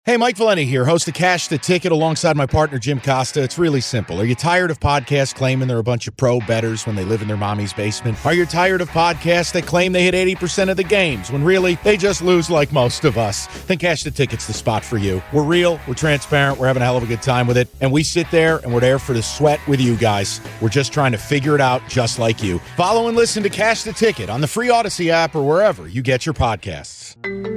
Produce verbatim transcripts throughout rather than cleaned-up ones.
Hey, Mike Valenti here, host of Cash the Ticket alongside my partner, Jim Costa. It's really simple. Are you tired of podcasts claiming they're a bunch of pro bettors when they live in their mommy's basement? Are you tired of podcasts that claim they hit eighty percent of the games when really they just lose like most of us? Then Cash the Ticket's the spot for you. We're real, we're transparent, we're having a hell of a good time with it, and we sit there and we're there for the sweat with you guys. We're just trying to figure it out just like you. Follow and listen to Cash the Ticket on the free Odyssey app or wherever you get your podcasts.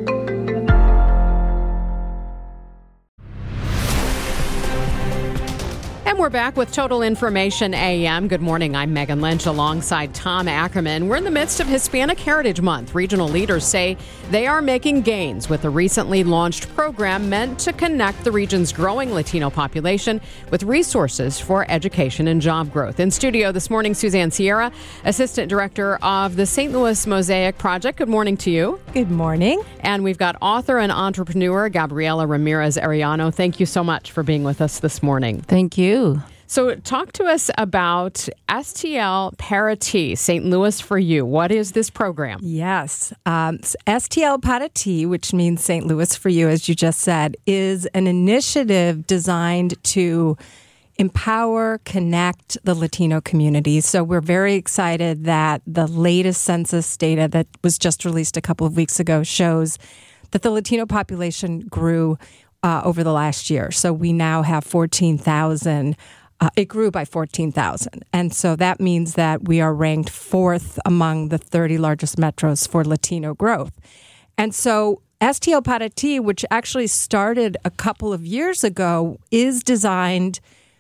And we're back with Total Information A M. Good morning. I'm Megan Lynch alongside Tom Ackerman. We're in the midst of Hispanic Heritage Month. Regional leaders say they are making gains with a recently launched program meant to connect the region's growing Latino population with resources for education and job growth. In studio this morning, Suzanne Sierra, Assistant Director of the Saint Louis Mosaic Project. Good morning to you. Good morning. And we've got author and entrepreneur Gabriela Ramirez Arellano. Thank you so much for being with us this morning. Thank you. So talk to us about S T L Para Ti, Saint Louis for You. What is this program? Yes. Um, S T L Para Ti, which means Saint Louis for You, as you just said, is an initiative designed to empower, connect the Latino community. So we're very excited that the latest census data that was just released a couple of weeks ago shows that the Latino population grew Uh, over the last year. So we now have fourteen thousand. Uh, it grew by fourteen thousand. And so that means that we are ranked fourth among the thirty largest metros for Latino growth. And so S T L Para Ti, which actually started a couple of years ago, is designed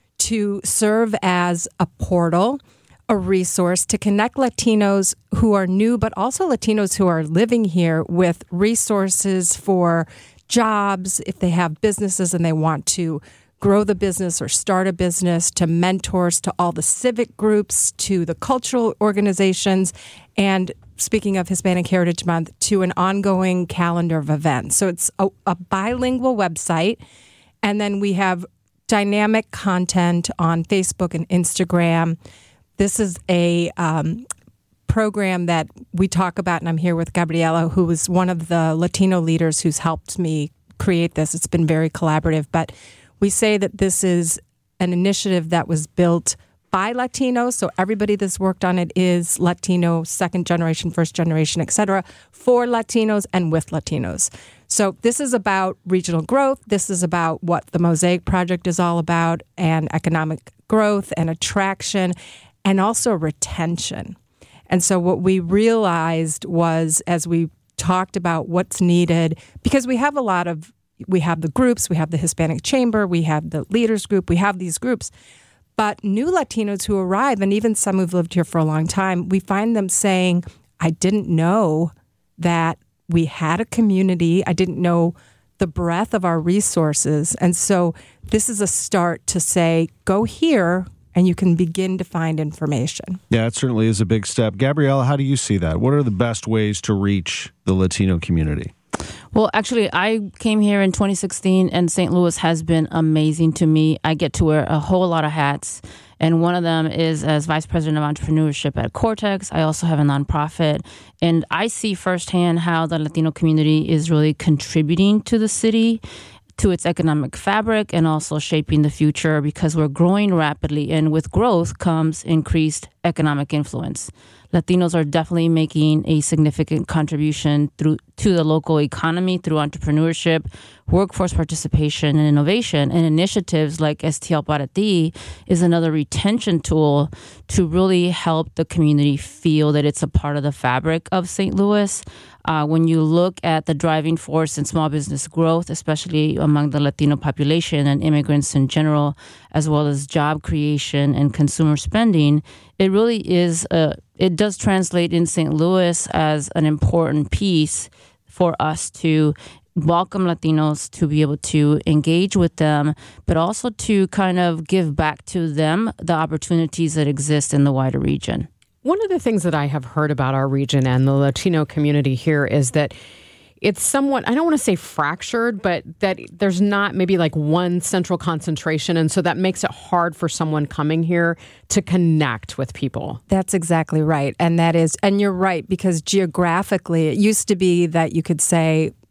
to serve as a portal, a resource to connect Latinos who are new, but also Latinos who are living here with resources for jobs, if they have businesses and they want to grow the business or start a business, to mentors, to all the civic groups, to the cultural organizations, and speaking of Hispanic Heritage Month, to an ongoing calendar of events. So it's a, a bilingual website, and then we have dynamic content on Facebook and Instagram. This is a um, program that we talk about, and I'm here with Gabriela, who is one of the Latino leaders who's helped me create this. It's been very collaborative, but we say that this is an initiative that was built by Latinos, so everybody that's worked on it is Latino, second generation, first generation, et cetera, for Latinos and with Latinos. So this is about regional growth. This is about what the Mosaic Project is all about, and economic growth and attraction, and also retention. And so what we realized was, as we talked about what's needed, because we have a lot of, we have the groups, we have the Hispanic Chamber, we have the Leaders Group, we have these groups, but new Latinos who arrive, and even some who've lived here for a long time, we find them saying, I didn't know that we had a community. I didn't know the breadth of our resources. And so this is a start to say, go here, and you can begin to find information. Yeah, it certainly is a big step. Gabriela, how do you see that? What are the best ways to reach the Latino community? Well, actually, I came here in twenty sixteen, and Saint Louis has been amazing to me. I get to wear a whole lot of hats, and one of them is as Vice President of Entrepreneurship at Cortex. I also have a nonprofit, and I see firsthand how the Latino community is really contributing to the city, to its economic fabric, and also shaping the future, because we're growing rapidly, and with growth comes increased economic influence. Latinos are definitely making a significant contribution through to the local economy through entrepreneurship, workforce participation, and innovation. And initiatives like S T L Para Ti is another retention tool to really help the community feel that it's a part of the fabric of Saint Louis. Uh, when you look at the driving force in small business growth, especially among the Latino population and immigrants in general, as well as job creation and consumer spending, it really is a it does translate in Saint Louis as an important piece for us to welcome Latinos, to be able to engage with them, but also to kind of give back to them the opportunities that exist in the wider region. One of the things that I have heard about our region and the Latino community here is that it's somewhat, I don't want to say fractured, but that there's not maybe like one central concentration. And so that makes it hard for someone coming here to connect with people. That's exactly right. And that is, and you're right, because geographically, it used to be that you could say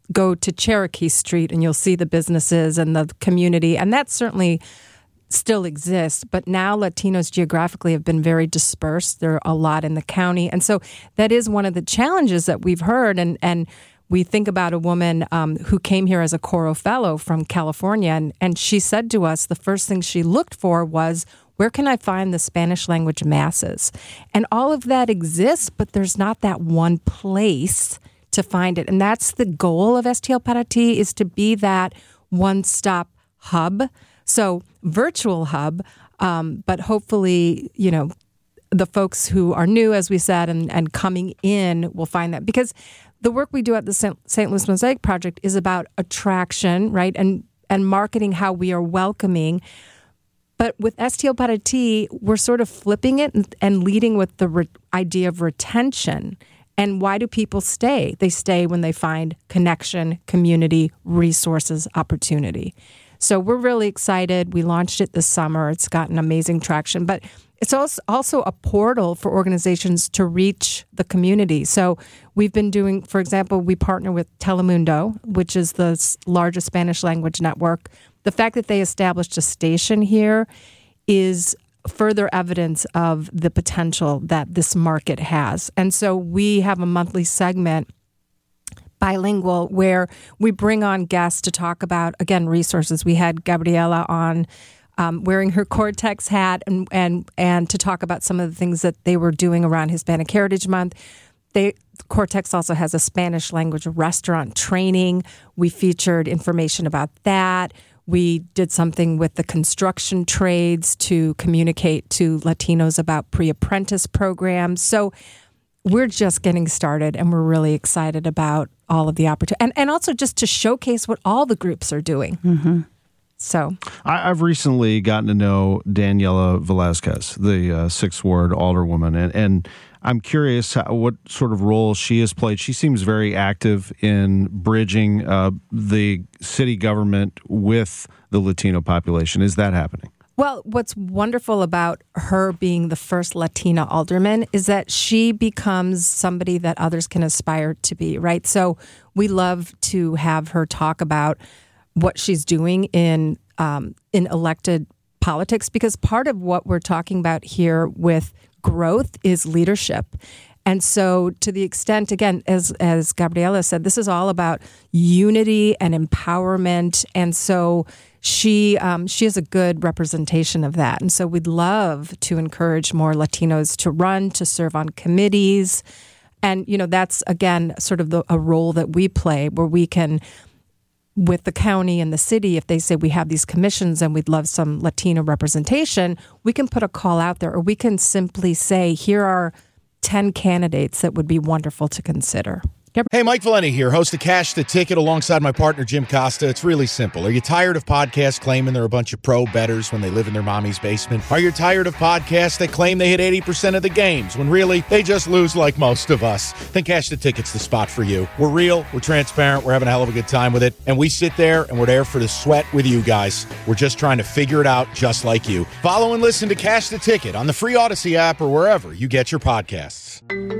go to Cherokee Street and you'll see the businesses and the community, and that certainly still exists. But now Latinos geographically have been very dispersed. There are a lot in the county. And so that is one of the challenges that we've heard. And, and we think about a woman um, who came here as a Coro Fellow from California, and, and she said to us the first thing she looked for was, where can I find the Spanish language masses? And all of that exists, but there's not that one place to find it. And that's the goal of S T L Para Ti, is to be that one-stop hub. So virtual hub, um, but hopefully, you know, the folks who are new, as we said, and, and coming in will find that. Because the work we do at the Saint Louis Mosaic Project is about attraction, right? And, and marketing, how we are welcoming. But with S T L Para Ti, we're sort of flipping it and, and leading with the re- idea of retention. And why do people stay? They stay when they find connection, community, resources, opportunity. So we're really excited. We launched it this summer. It's gotten amazing traction. But it's also also a portal for organizations to reach the community. So we've been doing, for example, we partner with Telemundo, which is the largest Spanish language network. The fact that they established a station here is further evidence of the potential that this market has. And so we have a monthly segment, Bilingual, where we bring on guests to talk about, again, resources. We had Gabriela on um, wearing her Cortex hat and, and, and to talk about some of the things that they were doing around Hispanic Heritage Month. They, Cortex also has a Spanish language restaurant training. We featured information about that. We did something with the construction trades to communicate to Latinos about pre-apprentice programs. So we're just getting started, and we're really excited about all of the opportunity. And, and also just to showcase what all the groups are doing. Mm-hmm. So I, I've recently gotten to know Daniela Velazquez, the uh, sixth Ward Alderwoman, and, and I'm curious how, what sort of role she has played. She seems very active in bridging uh, the city government with the Latino population. Is that happening? Well, what's wonderful about her being the first Latina alderman is that she becomes somebody that others can aspire to be, right? So we love to have her talk about what she's doing in um, in elected politics, because part of what we're talking about here with growth is leadership. And so to the extent, again, as as Gabriela said, this is all about unity and empowerment. And so she um, she is a good representation of that. And so we'd love to encourage more Latinos to run, to serve on committees. And, you know, that's, again, sort of the, a role that we play where we can, with the county and the city, if they say we have these commissions and we'd love some Latino representation, we can put a call out there, or we can simply say, here are ten candidates that would be wonderful to consider. Hey, Mike Valenti here, host of Cash the Ticket alongside my partner, Jim Costa. It's really simple. Are you tired of podcasts claiming they're a bunch of pro bettors when they live in their mommy's basement? Are you tired of podcasts that claim they hit eighty percent of the games when really they just lose like most of us? Then Cash the Ticket's the spot for you. We're real, we're transparent, we're having a hell of a good time with it, and we sit there and we're there for the sweat with you guys. We're just trying to figure it out just like you. Follow and listen to Cash the Ticket on the free Odyssey app or wherever you get your podcasts.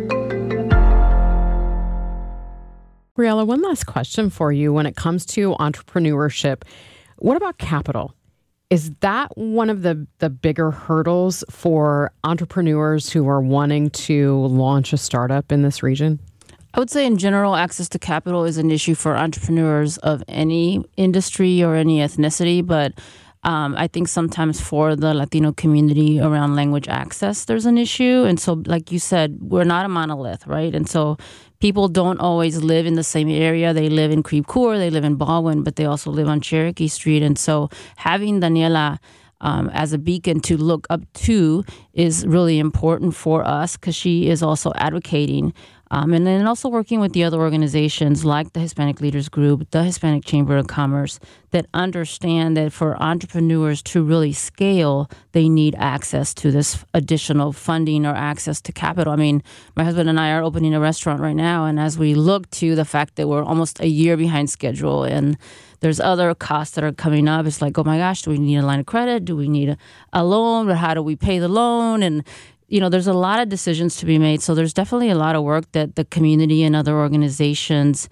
Briella, one last question for you when it comes to entrepreneurship. What about capital? Is that one of the, the bigger hurdles for entrepreneurs who are wanting to launch a startup in this region? I would say in general, access to capital is an issue for entrepreneurs of any industry or any ethnicity, but Um, I think sometimes for the Latino community around language access, there's an issue. And so, like you said, we're not a monolith, right? And so people don't always live in the same area. They live in Creve Coeur, they live in Baldwin, but they also live on Cherokee Street. And so having Daniela um, as a beacon to look up to is really important for us, because she is also advocating Um, and then also working with the other organizations like the Hispanic Leaders Group, the Hispanic Chamber of Commerce, that understand that for entrepreneurs to really scale, they need access to this additional funding or access to capital. I mean, my husband and I are opening a restaurant right now, and as we look to the fact that we're almost a year behind schedule and there's other costs that are coming up, it's like, oh my gosh, do we need a line of credit? Do we need a, a loan? Or how do we pay the loan? And you know, there's a lot of decisions to be made. So there's definitely a lot of work that the community and other organizations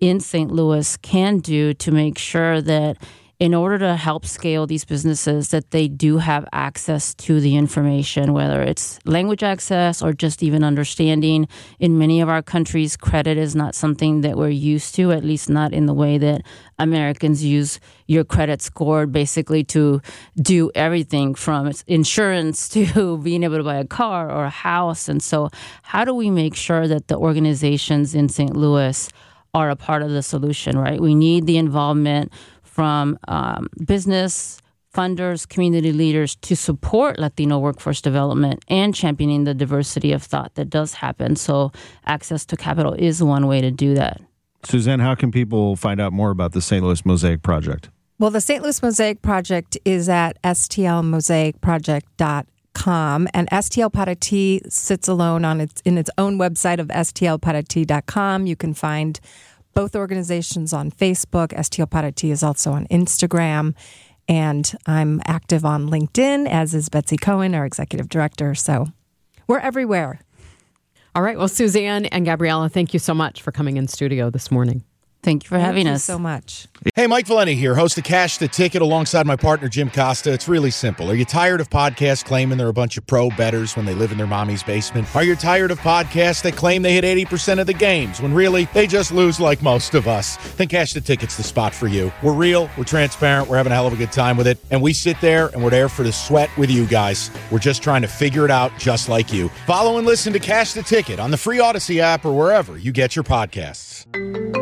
in Saint Louis can do to make sure that in order to help scale these businesses, that they do have access to the information, whether it's language access or just even understanding. In many of our countries, credit is not something that we're used to, at least not in the way that Americans use your credit score basically to do everything from insurance to being able to buy a car or a house. And so how do we make sure that the organizations in Saint Louis are a part of the solution, right? We need the involvement from um, business, funders, community leaders to support Latino workforce development and championing the diversity of thought that does happen. So access to capital is one way to do that. Suzanne, how can people find out more about the Saint Louis Mosaic Project? Well, the Saint Louis Mosaic Project is at S T L mosaic project dot com, and S T L Paraty sits alone on its in its own website of S T L paraty dot com. You can find both organizations on Facebook. S T L Paraty is also on Instagram. And I'm active on LinkedIn, as is Betsy Cohen, our executive director. So we're everywhere. All right. Well, Suzanne and Gabriella, thank you so much for coming in studio this morning. Thank you for Thank having you us. so much. Hey, Mike Valenti here, host of Cash the Ticket alongside my partner, Jim Costa. It's really simple. Are you tired of podcasts claiming they're a bunch of pro bettors when they live in their mommy's basement? Are you tired of podcasts that claim they hit eighty percent of the games when really they just lose like most of us? Then Cash the Ticket's the spot for you. We're real, we're transparent, we're having a hell of a good time with it, and we sit there and we're there for the sweat with you guys. We're just trying to figure it out just like you. Follow and listen to Cash the Ticket on the free Odyssey app or wherever you get your podcasts.